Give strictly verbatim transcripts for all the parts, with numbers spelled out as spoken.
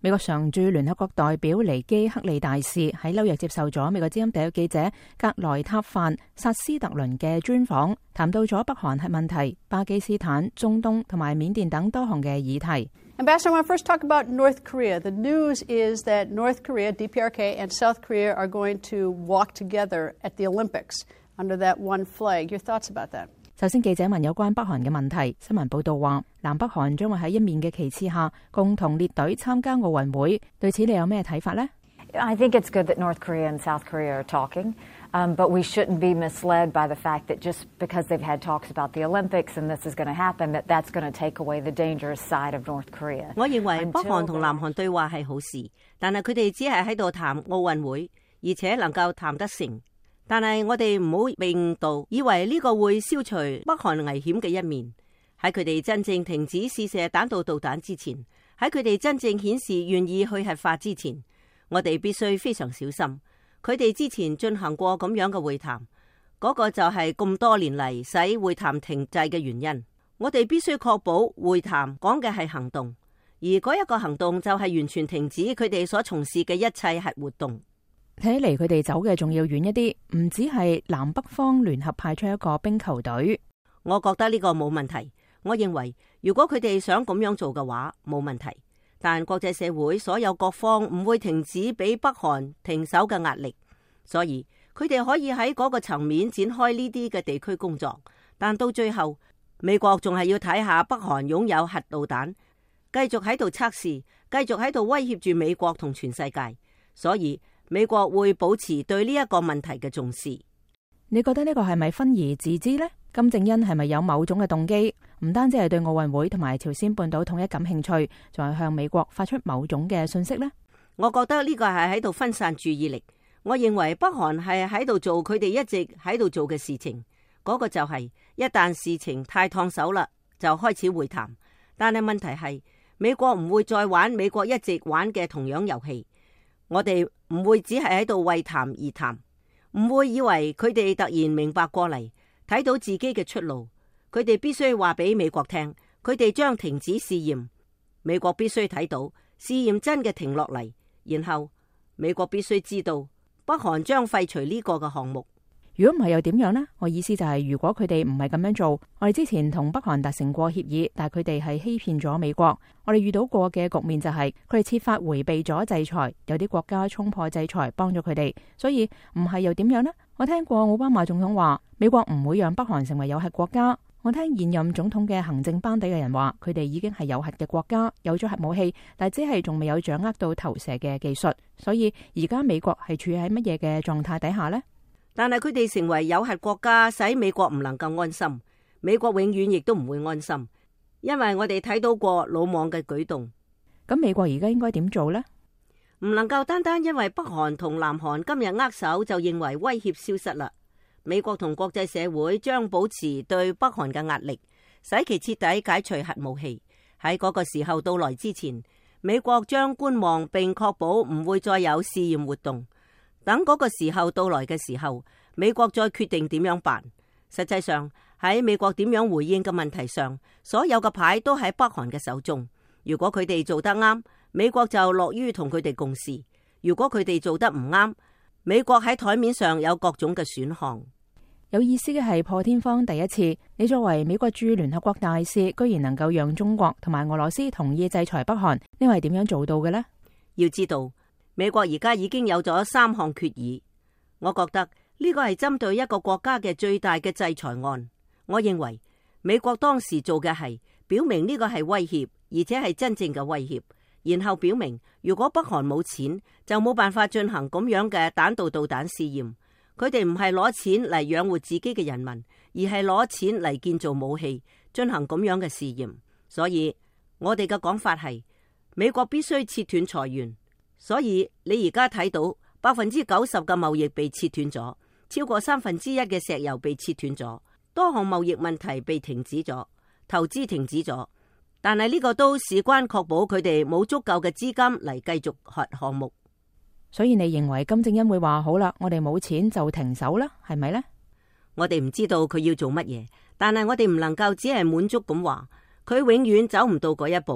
美國常駐聯合國代表尼基克利大使喺紐約接受咗美國之音特約記者格萊塔范薩斯特倫嘅專訪，談到咗北韓核問題、巴基斯坦、中東同埋緬甸等多項嘅議題。 Ambassador, I want to first talk about North Korea. The news is that North Korea, D P R K, and South Korea are going to walk together at the Olympics under that one flag. Your thoughts about that? 首先，記者問有關北韓嘅問題。新聞報道話，南北韓將會喺一面嘅旗幟下共同列隊參加奧運會。對此你有咩睇法呢？ I think it's good that North Korea and South Korea are talking, um, but we shouldn't be misled by the fact that just because they've had talks about the Olympics and this is going to happen, that that's going to take away the dangerous side of North Korea. 我認為北韓同南韓對話係好事，但係佢哋只係喺度談奧運會，而且能夠談得成。但係我哋唔好被誤導，以為呢個會消除北韓危險嘅一面。喺佢哋真正停止試射彈道導彈之前，喺佢哋真正顯示願意去核化之前，我哋必須非常小心。佢哋之前進行過咁樣嘅會談，嗰個就係咁多年嚟使會談停滯嘅原因。我哋必須確保會談講嘅係行動，而嗰一個行動就係完全停止佢哋所從事嘅一切核活動。 睇嚟佢哋走嘅仲要遠一啲，唔只係南北方聯合派出一個冰球隊。 我覺得呢個冇問題。我認為如果佢哋想咁樣做嘅話，冇問題。但國際社會所有各方唔會停止俾北韓停手嘅壓力，所以佢哋可以喺嗰個層面展開呢啲嘅地區工作。但到最後，美國仲係要睇下北韓擁有核導彈，繼續喺度測試，繼續喺度威脅住美國同全世界。所以美國會保持對呢一個問題嘅重視。 你覺得呢個係咪分而治之呢？金正恩係咪有某種嘅動機？唔單止係對奧運會同埋朝鮮半島統一感興趣，仲係向美國發出某種嘅信息呢？ 我覺得呢個係喺度分散注意力。我認為北韓係喺度做佢哋一直喺度做嘅事情，嗰個就係一旦事情太燙手啦，就開始會談。但係問題係美國唔會再玩美國一直玩嘅同樣遊戲。我哋唔會只係喺度為談而談，唔會以為佢哋突然明白過嚟，睇到自己嘅出路。佢哋必須話俾美國聽，佢哋將停止試驗。美國必須睇到試驗真嘅停落嚟，然後美國必須知道北韓將廢除呢個嘅項目。 如果唔係又點樣呢？我意思就係，如果佢哋唔係咁樣做，我哋之前同北韓達成過協議，但係佢哋係欺騙咗美國。我哋遇到過嘅局面就係佢哋設法回避咗制裁，有啲國家衝破制裁幫咗佢哋，所以唔係又點樣呢？我聽過奧巴馬總統話，美國唔會讓北韓成為有核國家。我聽現任總統嘅行政班底嘅人話，佢哋已經係有核嘅國家，有咗核武器，但只係仲未有掌握到投射嘅技術。所以而家美國係處喺乜嘢嘅狀態底下呢？ 但係佢哋成為有核國家，使美國唔能夠安心。美國永遠亦都唔會安心，因為我哋睇到過魯莽嘅舉動。 咁美國而家應該點做呢？ 唔能夠單單因為北韓同南韓今日握手就認為威脅消失啦。美國同國際社會將保持對北韓嘅壓力，使其徹底解除核武器。喺嗰個時候到來之前，美國將觀望並確保唔會再有試驗活動。等嗰個時候到來嘅時候，美國再決定點樣辦。實際上喺美國點樣回應嘅問題上，所有嘅牌都喺北韓嘅手中。如果佢哋做得啱，美國就樂於同佢哋共事；如果佢哋做得唔啱，美國喺台面上有各種嘅選項。 有意思嘅係破天荒第一次，你作為美國駐聯合國大使，居然能夠讓中國同埋俄羅斯同意制裁北韓，呢個係點樣做到嘅呢？ 要知道，美國而家已經有咗三項決議，我覺得呢個係針對一個國家嘅最大嘅制裁案。我認為美國當時做嘅係表明呢個係威脅，而且係真正嘅威脅，然後表明如果北韓冇錢，就冇辦法進行咁樣嘅彈道導彈試驗。佢哋唔係攞錢嚟養活自己嘅人民，而係攞錢嚟建造武器，進行咁樣嘅試驗。所以我哋嘅講法係，美國必須切斷財源。所以你而家睇到百分之九十嘅貿易被切斷咗，超過三分之一嘅石油被切斷咗，多項貿易問題被停止咗，投資停止咗。但係呢個都事關確保佢哋冇足夠嘅資金嚟繼續核項目。 所以你認為金正恩會話好啦，我哋冇錢就停手啦，係咪呢？ 我哋唔知道佢要做乜嘢，但係我哋唔能夠只係滿足咁話，佢永遠走唔到嗰一步。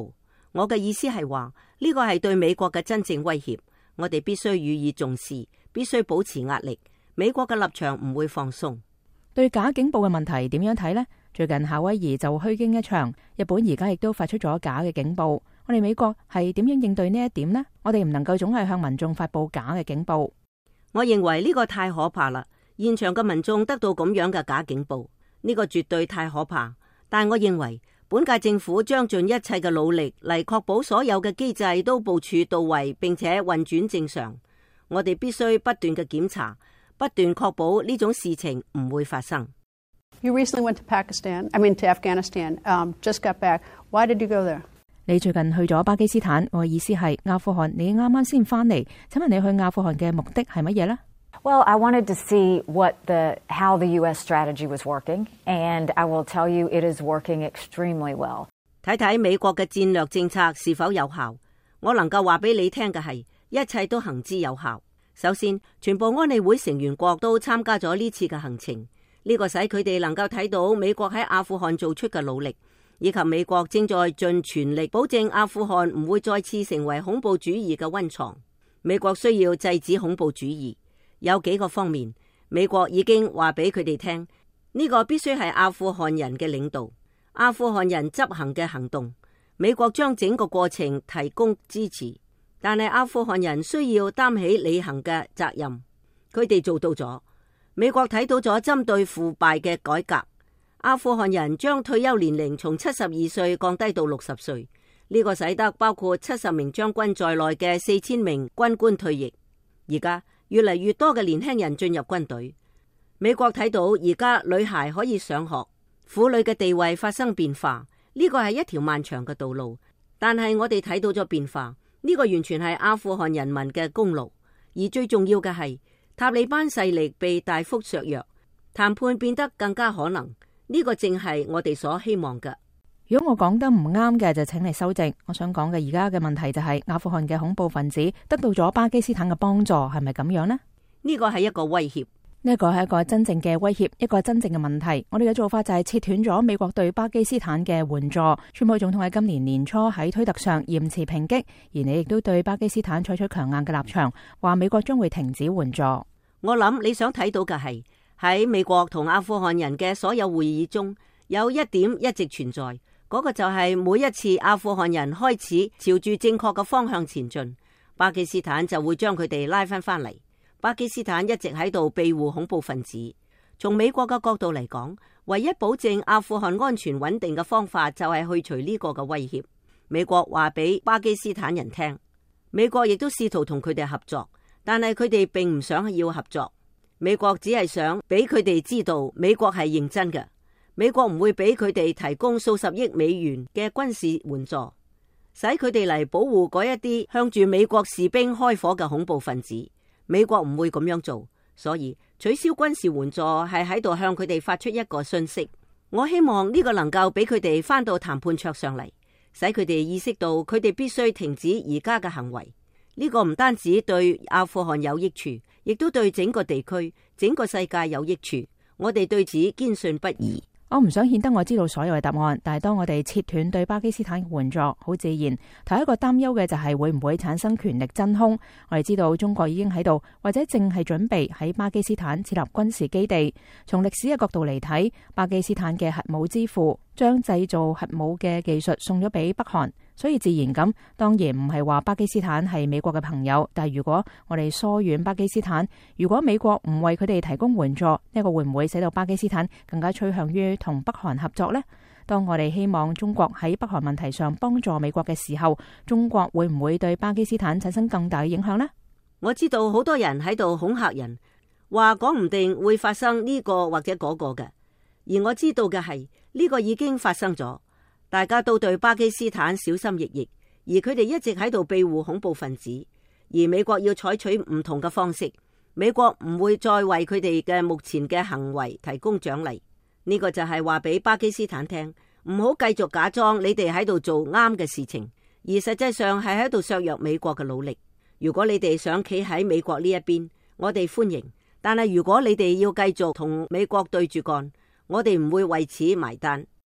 我嘅意思係話，呢個係對美國嘅真正威脅，我哋必須予以重視，必須保持壓力。美國嘅立場唔會放鬆。 對假警報嘅問題點樣睇呢？最近夏威夷就虛驚一場，日本而家亦都發出咗假嘅警報。我哋美國係點樣應對呢一點呢？我哋唔能夠總係向民眾發佈假嘅警報。 我認為呢個太可怕啦！現場嘅民眾得到咁樣嘅假警報，呢個絕對太可怕。但我認為本屆政府將盡一切嘅努力嚟確保所有嘅機制都部署到位，並且運轉正常。我哋必須不斷嘅檢查，不斷確保呢種事情唔會發生。 You recently went to Pakistan, I mean to Afghanistan, um, just got back. Why did you go there? 你最近去咗巴基斯坦，我嘅意思係阿富汗，你啱啱先翻嚟，請問你去阿富汗嘅目的係乜嘢呢？ Well, I wanted to see what the how the U S strategy was working, and I will tell you it is working extremely well. 睇睇美國嘅戰略政策是否有效。我能夠話俾你聽嘅係，一切都行之有效。首先，全部安理會成員國都參加咗呢次嘅行程，呢個使佢哋能夠睇到美國喺阿富汗做出嘅努力，以及美國正在盡全力保證阿富汗唔會再次成為恐怖主義嘅溫床。美國需要制止恐怖主義，有幾個方面，美國已經話俾佢哋聽，呢個必須係阿富汗人嘅領導，阿富汗人執行嘅行動，美國將整個過程提供支持，但係阿富汗人需要擔起履行嘅責任，佢哋做到咗。美國睇到咗針對腐敗嘅改革，阿富汗人將退休年齡從七十二歲降低到六十歲，呢個使得包括七十名將軍在內嘅四千名軍官退役。而家越嚟越多嘅年輕人進入軍隊。美國睇到而家女孩可以上學，婦女嘅地位發生變化，呢個係一條漫長嘅道路。但係我哋睇到咗變化，呢個完全係阿富汗人民嘅功勞。而最重要嘅係，塔利班勢力被大幅削弱，談判變得更加可能。呢個正係我哋所希望嘅。 如果我講得唔啱嘅，就請你修正。我想講嘅而家嘅問題就係阿富汗嘅恐怖分子得到咗巴基斯坦嘅幫助，係咪咁樣呢？ 呢個係一個威脅， 呢個係一個真正嘅威脅，一個真正嘅問題。我哋嘅做法就係切斷咗美國對巴基斯坦嘅援助。川普總統喺今年年初喺推特上嚴詞抨擊，而你亦都對巴基斯坦採取強硬嘅立場，話美國將會停止援助。 我諗你想睇到嘅係喺美國同阿富汗人嘅所有會議中，有一點一直存在，嗰個就係每一次阿富汗人開始朝住正確嘅方向前進，巴基斯坦就會將佢哋拉翻翻嚟。巴基斯坦一直喺度庇護恐怖分子。從美國嘅角度嚟講，唯一保證阿富汗安全穩定嘅方法就係去除呢個嘅威脅。美國話俾巴基斯坦人聽，美國亦都試圖同佢哋合作，但係佢哋並唔想要合作。美國只係想俾佢哋知道美國係認真嘅。美國唔會俾佢哋提供數十億美元嘅軍事援助，使佢哋嚟保護嗰一啲向住美國士兵開火嘅恐怖分子。美國唔會咁樣做，所以取消軍事援助係喺度向佢哋發出一個訊息。我希望呢個能夠俾佢哋翻到談判桌上嚟，使佢哋意識到佢哋必須停止而家嘅行為。呢個唔單止對阿富汗有益處，亦都對整個地區、整個世界有益處。我哋對此堅信不疑。 我唔想顯得我知道所有嘅答案，但係當我哋切斷對巴基斯坦嘅援助，好自然。頭一個擔憂嘅就係會唔會產生權力真空。我哋知道中國已經喺度，或者正係準備喺巴基斯坦設立軍事基地。從歷史嘅角度嚟睇，巴基斯坦嘅核武之父將製造核武嘅技術送咗俾北韓，所以自然咁，當然唔係話巴基斯坦係美國嘅朋友。但係如果我哋疏遠巴基斯坦，如果美國唔為佢哋提供援助，呢個會唔會使到巴基斯坦更加趨向於同北韓合作呢？當我哋希望中國喺北韓問題上幫助美國嘅時候，中國會唔會對巴基斯坦產生更大嘅影響呢？ 我知道好多人喺度恐嚇人，話講唔定會發生呢個或者嗰個嘅，而我知道嘅係呢個已經發生咗。大家都對巴基斯坦小心翼翼，而佢哋一直喺度庇護恐怖分子，而美國要採取唔同嘅方式。美國唔會再為佢哋嘅目前嘅行為提供獎勵。呢個就係話俾巴基斯坦聽，唔好繼續假裝你哋喺度做啱嘅事情，而實際上係喺度削弱美國嘅努力。如果你哋想企喺美國呢一邊，我哋歡迎；但係如果你哋要繼續同美國對住幹，我哋唔會為此埋單。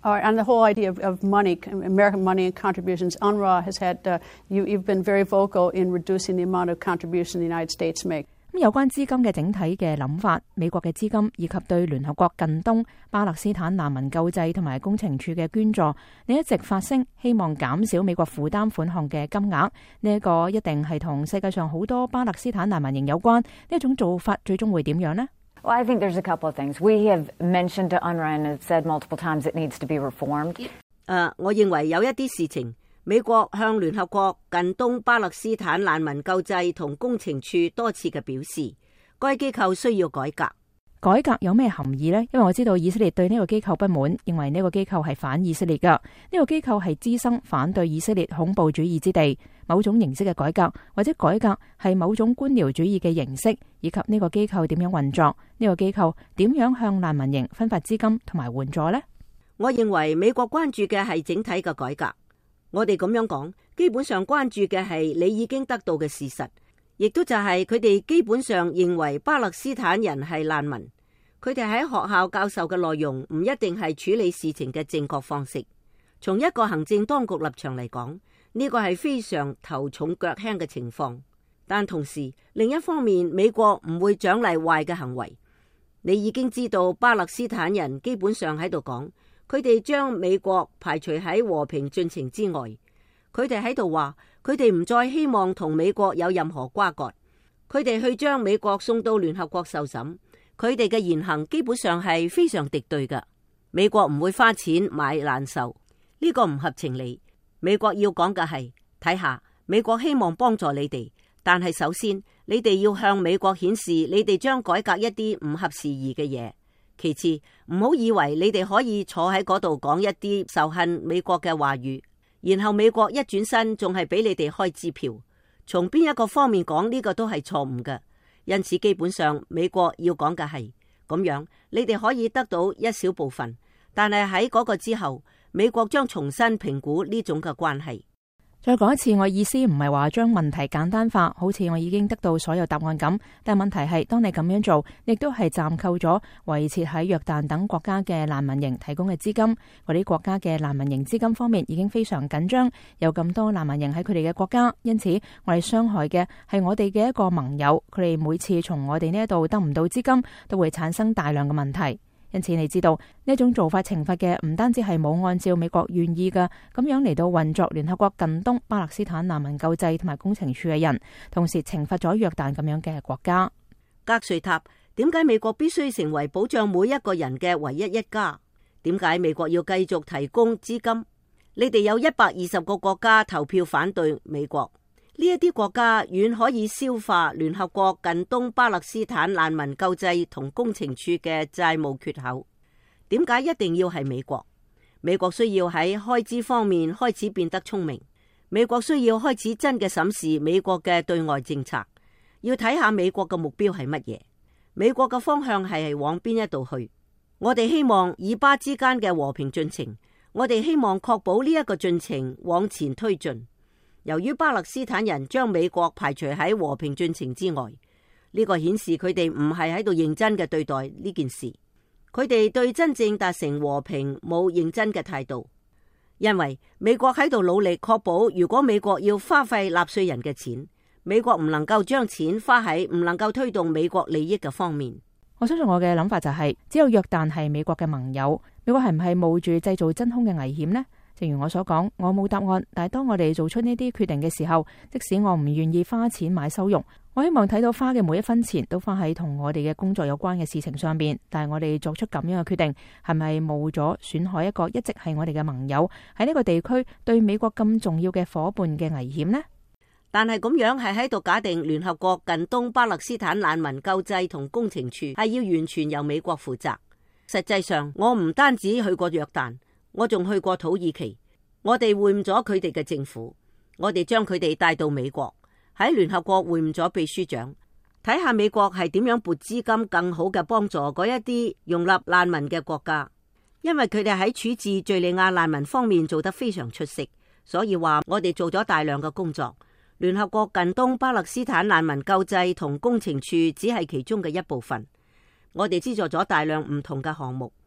All right, on the whole idea of, of money, American money and contributions, UNRWA has had, uh, you, you've been very vocal in reducing the amount of contribution the United States make. 咁有關資金嘅整體嘅諗法，美國嘅資金以及對聯合國近東巴勒斯坦難民救濟同埋工程處嘅捐助，你一直發聲希望減少美國負擔款項嘅金額。呢一個一定係同世界上好多巴勒斯坦難民營有關。呢一種做法最終會點樣呢？ Well, I think there's a couple of things. We have mentioned to UNRWA and have said multiple times it needs to be reformed. 誒，我認為有一啲事情，美國向聯合國近東巴勒斯坦難民救濟同工程處多次嘅表示，該機構需要改革。 改革有咩含義呢？因為我知道以色列對呢個機構不滿，認為呢個機構係反以色列㗎。呢個機構係滋生反對以色列恐怖主義之地。某種形式嘅改革，或者改革係某種官僚主義嘅形式，以及呢個機構點樣運作，呢個機構點樣向難民營分發資金同埋援助呢？ 我認為美國關注嘅係整體嘅改革。我哋咁樣講，基本上關注嘅係你已經得到嘅事實，亦都就係佢哋基本上認為巴勒斯坦人係難民。佢哋喺學校教授嘅內容唔一定係處理事情嘅正確方式。從一個行政當局立場嚟講，呢個係非常頭重腳輕嘅情況，但同時另一方面，美國唔會獎勵壞嘅行為。你已經知道巴勒斯坦人基本上喺度講，佢哋將美國排除喺和平進程之外。佢哋喺度話，佢哋唔再希望同美國有任何瓜葛。佢哋去將美國送到聯合國受審，佢哋嘅言行基本上係非常敵對㗎。美國唔會花錢買難受，呢個唔合情理。美國要講嘅係，睇下美國希望幫助你哋，但係首先你哋要向美國顯示你哋將改革一啲唔合時宜嘅嘢。其次，唔好以為你哋可以坐喺嗰度講一啲仇恨美國嘅話語，然後美國一轉身仲係俾你哋開支票。從邊一個方面講，呢個都係錯誤嘅。因此基本上美國要講嘅係咁樣，你哋可以得到一小部分，但係喺嗰個之後，美國將重新評估呢種嘅關係。 再講一次，我意思唔係話將問題簡單化，好似我已經得到所有答案咁。但問題係，當你咁樣做，亦都係暫扣咗維持喺約旦等國家嘅難民營提供嘅資金。嗰啲國家嘅難民營資金方面已經非常緊張，有咁多難民營喺佢哋嘅國家，因此我哋傷害嘅係我哋嘅一個盟友。佢哋每次從我哋呢一度得唔到資金，都會產生大量嘅問題。因此你知道呢一種做法懲罰嘅唔單止係冇按照美國願意嘅咁樣嚟到運作聯合國近東巴勒斯坦難民救濟同埋工程處嘅人，同時懲罰咗約旦咁樣嘅國家。 格瑞塔，點解美國必須成為保障每一個人嘅唯一一家？點解美國要繼續提供資金？你哋有一百二十個國家投票反對美國，呢一啲國家遠可以消化聯合國近東巴勒斯坦難民救濟同工程處嘅債務缺口。點解一定要係美國？美國需要喺開支方面開始變得聰明。美國需要開始真嘅審視美國嘅對外政策，要睇下美國嘅目標係乜嘢，美國嘅方向係往邊一度去。我哋希望以巴之間嘅和平進程，我哋希望確保呢一個進程往前推進。由於巴勒斯坦人將美國排除喺和平進程之外，呢個顯示佢哋唔係喺度認真嘅對待呢件事。佢哋對真正達成和平冇認真嘅態度，因為美國喺度努力確保，如果美國要花費納稅人嘅錢，美國唔能夠將錢花喺唔能夠推動美國利益嘅方面。 我相信我嘅諗法就係，只有約旦係美國嘅盟友，美國係唔係冒住製造真空嘅危險呢？正如我所講，我冇答案，但係當我哋做出呢啲決定嘅時候，即使我唔願意花錢買收容，我希望睇到花嘅每一分錢都花喺同我哋嘅工作有關嘅事情上邊。但係我哋作出咁樣嘅決定，係咪冒咗損害一個一直係我哋嘅盟友喺呢個地區對美國咁重要嘅伙伴嘅危險呢？ 但係咁樣係喺度假定聯合國近東巴勒斯坦難民救濟同工程處係要完全由美國負責。實際上，我唔單止去過約旦，我仲去過土耳其，我哋會晤咗佢哋嘅政府，我哋將佢哋帶到美國，喺聯合國會晤咗秘書長，睇下美國係點樣撥資金更好嘅幫助嗰一啲容納難民嘅國家，因為佢哋喺處置敘利亞難民方面做得非常出色，所以話我哋做咗大量嘅工作。聯合國近東巴勒斯坦難民救濟同工程處只係其中嘅一部分，我哋資助咗大量唔同嘅項目。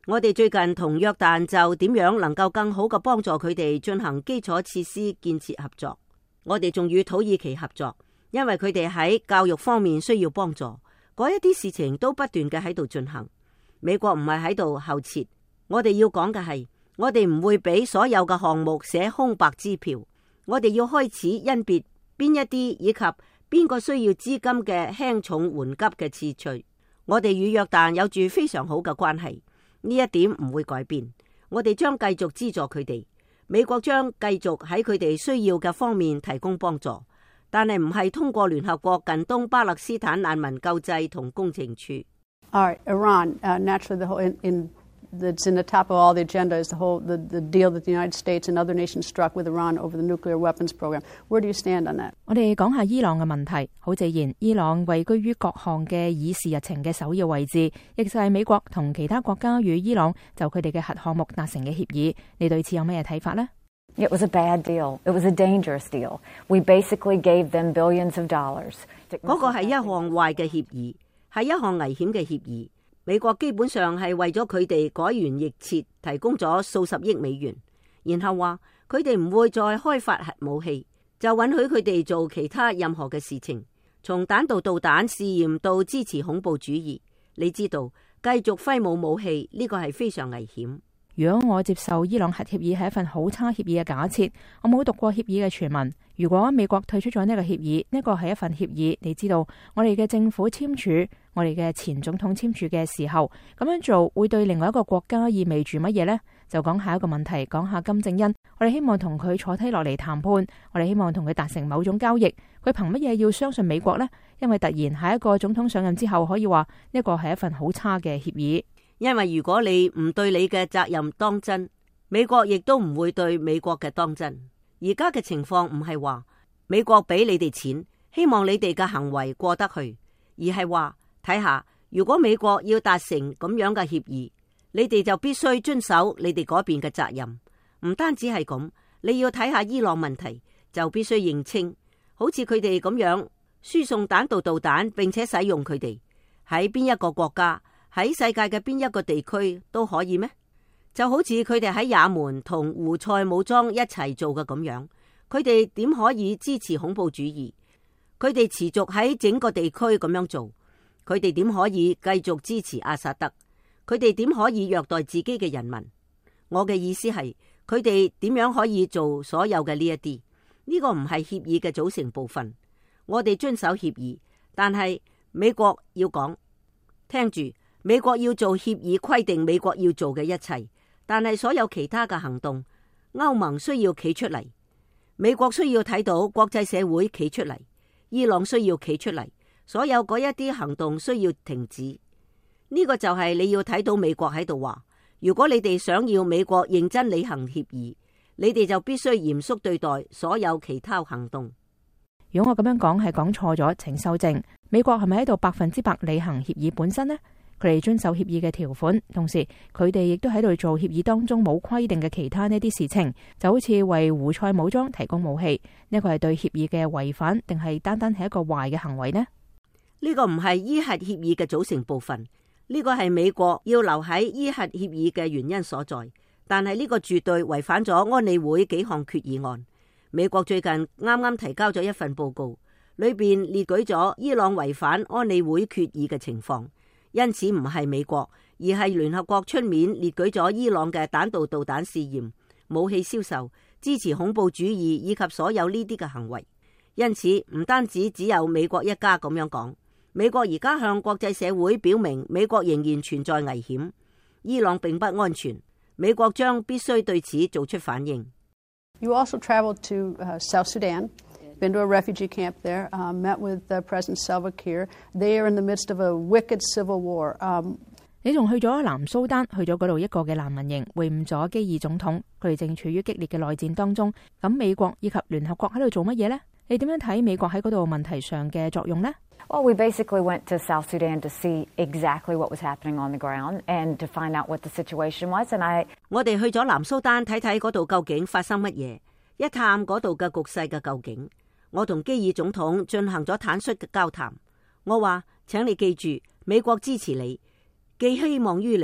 我哋最近同約旦就點樣能夠更好嘅幫助佢哋進行基礎設施建設合作。我哋仲與土耳其合作，因為佢哋喺教育方面需要幫助。嗰一啲事情都不斷嘅喺度進行。美國唔係喺度後撤。我哋要講嘅係，我哋唔會俾所有嘅項目寫空白支票。我哋要開始甄別邊一啲以及邊個需要資金嘅輕重緩急嘅次序。我哋與約旦有住非常好嘅關係，呢一點唔會改變。我哋將繼續資助佢哋。美國將繼續喺佢哋需要嘅方面提供幫助，但係唔係通過聯合國近東巴勒斯坦難民救濟同工程處。 All right, Iran, uh, naturally, the whole in, in that's in the top of all the agenda is the whole the, the deal that the United States and other nations struck with Iran over the nuclear weapons program. Where do you stand on that? 我哋講下伊朗嘅問題。好自然，伊朗位居於各項嘅議事日程嘅首要位置，亦就係美國同其他國家與伊朗就佢哋嘅核項目達成嘅協議。你對此有咩睇法呢？ It was a bad deal. It was a dangerous deal. We basically gave them billions of dollars. 嗰個係一項壞嘅協議，係一項危險嘅協議。美國基本上係為咗佢哋改弦易轍提供咗數十億美元，然後話佢哋唔會再開發核武器，就允許佢哋做其他任何嘅事情，從彈道導彈試驗到支持恐怖主義。你知道，繼續揮舞武器呢個係非常危險。 如果我接受伊朗核協議係一份好差協議嘅假設，我冇讀過協議嘅傳聞。如果美國退出咗呢個協議，呢個係一份協議，你知道我哋嘅政府簽署，我哋嘅前總統簽署嘅時候，咁樣做會對另外一個國家意味住乜嘢呢？就講下一個問題，講下金正恩。我哋希望同佢坐低落嚟談判，我哋希望同佢達成某種交易。佢憑乜嘢要相信美國呢？因為突然下一個總統上任之後，可以話呢個係一份好差嘅協議。 因為如果你唔對你嘅責任當真，美國亦都唔會對美國嘅當真。而家嘅情況唔係話美國俾你哋錢，希望你哋嘅行為過得去，而係話睇下，如果美國要達成咁樣嘅協議，你哋就必須遵守你哋嗰邊嘅責任。唔單止係咁，你要睇下伊朗問題，就必須認清，好似佢哋咁樣輸送彈道導彈，並且使用佢哋喺邊一個國家，喺世界嘅邊一個地區都可以咩？就好似佢哋喺也門同胡塞武裝一齊做嘅咁樣，佢哋點可以支持恐怖主義？佢哋持續喺整個地區咁樣做，佢哋點可以繼續支持阿薩德？佢哋點可以虐待自己嘅人民？我嘅意思係，佢哋點樣可以做所有嘅呢一啲？呢個唔係協議嘅組成部分。我哋遵守協議，但係美國要講，聽住。美國要做協議規定美國要做嘅一切，但係所有其他嘅行動，歐盟需要企出嚟，美國需要睇到國際社會企出嚟，伊朗需要企出嚟，所有嗰一啲行動需要停止。呢個就係你要睇到美國喺度話，如果你哋想要美國認真履行協議，你哋就必須嚴肅對待所有其他行動。 如果我咁樣講係講錯咗，請修正。美國係咪喺度百分之百履行協議本身呢？佢哋遵守協議嘅條款，同時佢哋亦都喺度做協議當中冇規定嘅其他呢啲事情，就好似為胡塞武裝提供武器，呢個係對協議嘅違反，定係單單係一個壞嘅行為呢？ 呢個唔係伊核協議嘅組成部分，呢個係美國要留喺伊核協議嘅原因所在。但係呢個絕對違反咗安理會幾項決議案。美國最近啱啱提交咗一份報告，裏邊列舉咗伊朗違反安理會決議嘅情況。因此唔係美國，而係聯合國出面列舉咗伊朗嘅彈道導彈試驗、武器銷售、支持恐怖主義以及所有呢啲嘅行為。因此唔單止只有美國一家咁樣講，美國而家向國際社會表明美國仍然存在危險，伊朗並不安全，美國將必須對此做出反應。 You also traveled to uh, South Sudan.Been to a refugee camp there, uh, met with uh, President Salva Kiir. They are in the midst of a wicked civil war. Um, 你仲去咗南蘇丹，去咗嗰度一個嘅難民營，會晤咗基爾總統，佢哋正處於激烈嘅內戰當中。咁美國以及聯合國喺度做乜嘢呢？你點樣睇美國喺嗰度問題上嘅作用呢？ Well, we basically went to South Sudan to see exactly what was happening on the ground and to find out what the situation was. And I 我哋去咗南蘇丹睇睇嗰度究竟發生乜嘢，一探嗰度嘅局勢嘅究竟。我同基爾總統進行咗坦率嘅交談。我話，請你記住，美國支持你，寄希望於你，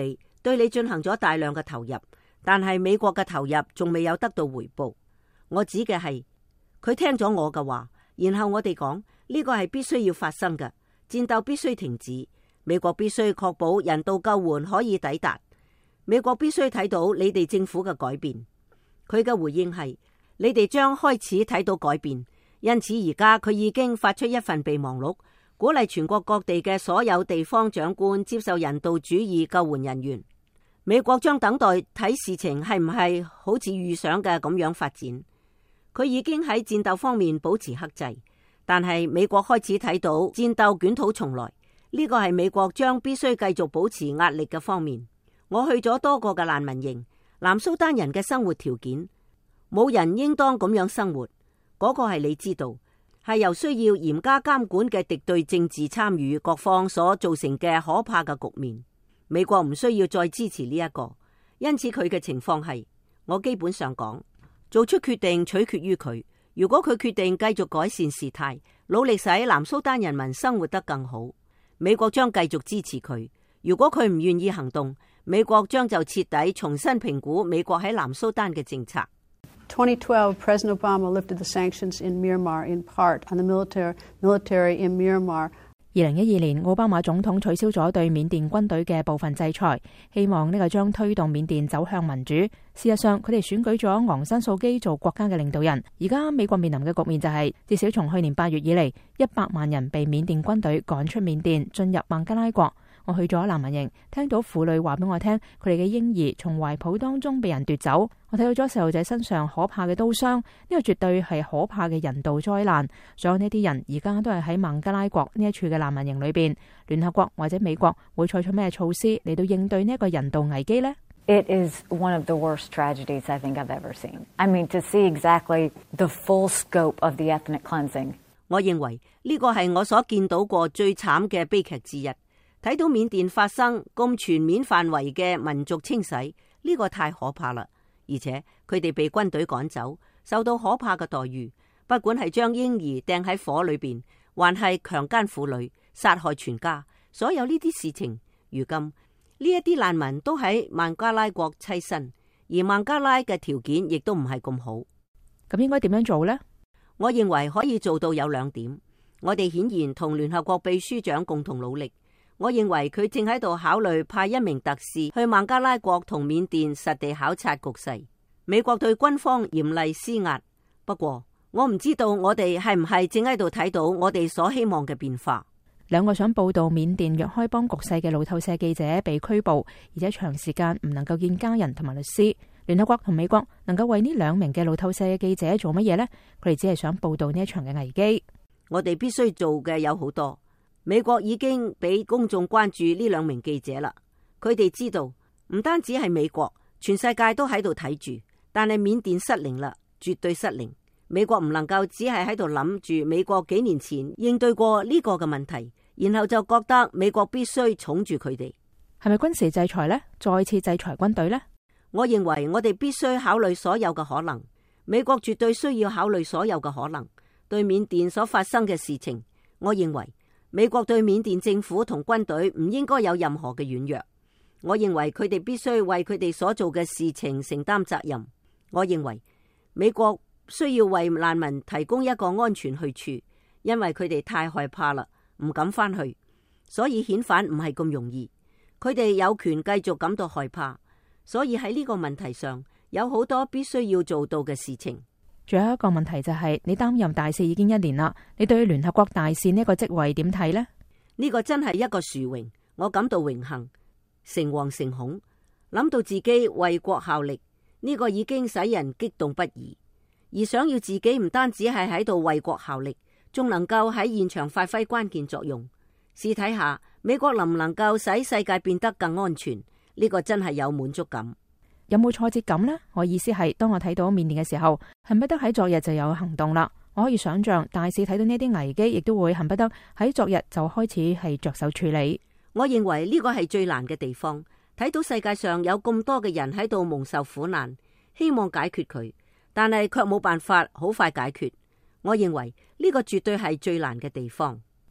對你進行咗大量嘅投入，但係美國嘅投入仲未有得到回報。我指嘅係佢聽咗我嘅話，然後我哋講呢個係必須要發生嘅，戰鬥必須停止，美國必須確保人道救援可以抵達，美國必須睇到你哋政府嘅改變。佢嘅回應係：你哋將開始睇到改變，因此而家佢已經發出一份備忘錄，鼓勵全國各地嘅所有地方長官接受人道主義救援人員。美國將等待睇事情係唔係好似預想嘅咁樣發展。佢已經喺戰鬥方面保持克制，但係美國開始睇到戰鬥捲土重來，呢個係美國將必須繼續保持壓力嘅方面。我去咗多個嘅難民營，南蘇丹人嘅生活條件，冇人應當咁樣生活，嗰個係你知道，係由需要嚴加監管嘅敵對政治參與各方所造成嘅可怕嘅局面。美國唔需要再支持呢一個，因此佢嘅情況係，我基本上講，做出決定取決於佢。如果佢決定繼續改善事態，努力使南蘇丹人民生活得更好，美國將繼續支持佢。如果佢唔願意行動，美國將就徹底重新評估美國喺南蘇丹嘅政策。 twenty twelve, President Obama lifted the sanctions in Myanmar in part on the military, military in Myanmar. 二零一二年，奧巴馬總統取消咗對緬甸軍隊嘅部分制裁，希望呢個將推動緬甸走向民主。事實上，佢哋選舉咗昂山素基做國家嘅領導人。而家美國面臨嘅局面就係，至少從去年八月以嚟，一百萬人被緬甸軍隊趕出緬甸，進入孟加拉國。我去咗難民營，聽到婦女話俾我聽，佢哋嘅嬰兒從懷抱當中被人奪走。我睇到咗細路仔身上可怕嘅刀傷，呢個絕對係可怕嘅人道災難。所有呢啲人而家都係喺孟加拉國呢一處嘅難民營裏邊。聯合國或者美國會採取咩措施嚟到應對呢一個人道危機呢？ It is one of the worst tragedies I think I've ever seen. I mean, to see exactly the full scope of the ethnic cleansing. 我認為呢個係我所見到過最慘嘅悲劇之一。睇到緬甸發生咁全面範圍嘅民族清洗，呢個太可怕啦！而且佢哋被軍隊趕走，受到可怕嘅待遇，不管係將嬰兒掟喺火裏邊，還係強姦婦女、殺害全家，所有呢啲事情，如今呢一啲難民都喺孟加拉國棲身，而孟加拉嘅條件亦都唔係咁好。 咁應該點樣做呢？ 我認為可以做到有兩點。我哋顯然同聯合國秘書長共同努力。我認為佢正喺度考慮派一名特使去孟加拉國同緬甸實地考察局勢。美國對軍方嚴厲施壓，不過我唔知道我哋係唔係正喺度睇到我哋所希望嘅變化。 兩個想報道緬甸若開邦局勢嘅路透社記者被拘捕，而且長時間唔能夠見家人同埋律師。聯合國同美國能夠為呢兩名嘅路透社嘅記者做乜嘢呢？佢哋只係想報道呢一場嘅危機。 我哋必須做嘅有好多。美國已經俾公眾關注呢兩名記者啦，佢哋知道唔單止係美國，全世界都喺度睇住。但係緬甸失靈啦，絕對失靈。美國唔能夠只係喺度諗住美國幾年前應對過呢個嘅問題，然後就覺得美國必須寵住佢哋。 係咪軍事制裁呢？再次制裁軍隊呢？ 我認為我哋必須考慮所有嘅可能。美國絕對需要考慮所有嘅可能。對緬甸所發生嘅事情，我認為美國對緬甸政府同軍隊唔應該有任何嘅軟弱。我認為佢哋必須為佢哋所做嘅事情承擔責任。我認為美國需要為難民提供一個安全去處，因為佢哋太害怕啦，唔敢翻去，所以遣返唔係咁容易。佢哋有權繼續感到害怕，所以喺呢個問題上有好多必須要做到嘅事情。 仲有一個問題就係，你擔任大使已經一年啦，你對聯合國大使呢個職位點睇呢？ 呢個真係一個殊榮，我感到榮幸，誠惶誠恐，諗到自己為國效力，呢個已經使人激動不已。而想要自己唔單止係喺度為國效力，仲能夠喺現場發揮關鍵作用。試睇下美國能唔能夠使世界變得更安全？呢個真係有滿足感。 有冇挫折感呢？我意思係，當我睇到緬甸嘅時候，恨不得喺昨日就有行動啦。我可以想象，大使睇到呢啲危機，亦都會恨不得喺昨日就開始係着手處理。 我認為呢個係最難嘅地方，睇到世界上有咁多嘅人喺度蒙受苦難，希望解決佢，但係卻冇辦法好快解決。我認為呢個絕對係最難嘅地方。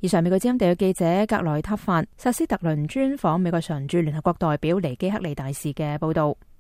以上美國之音地嘅記者格萊塔法薩斯特倫專訪美國常駐聯合國代表尼基克利大使嘅報道。